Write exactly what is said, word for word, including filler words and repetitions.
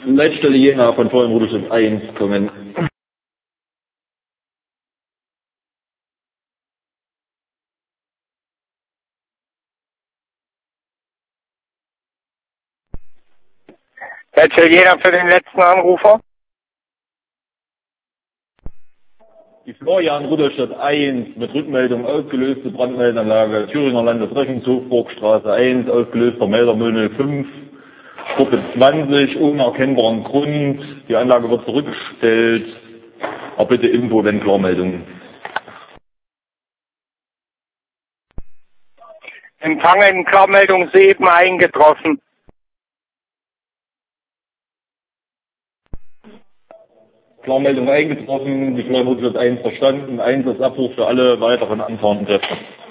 Leitstelle Jena von vorhin Ruderschutz eins kommen. Leitstelle Jena für den letzten Anrufer. Die Florian Ruderstadt eins mit Rückmeldung ausgelöste Brandmeldanlage Thüringer Landesrechnungshof Burgstraße eins, ausgelöster Melder null null fünf, Gruppe zwanzig, ohne erkennbaren Grund. Die Anlage wird zurückgestellt. Erbitte Info, wenn Klarmeldung. Empfangen, Klarmeldung soeben eingetroffen. Klarmeldung eingetroffen, die Florian Ruderstadt eins verstanden, eins ist Abruf für alle weiteren anfahrenden Kräfte.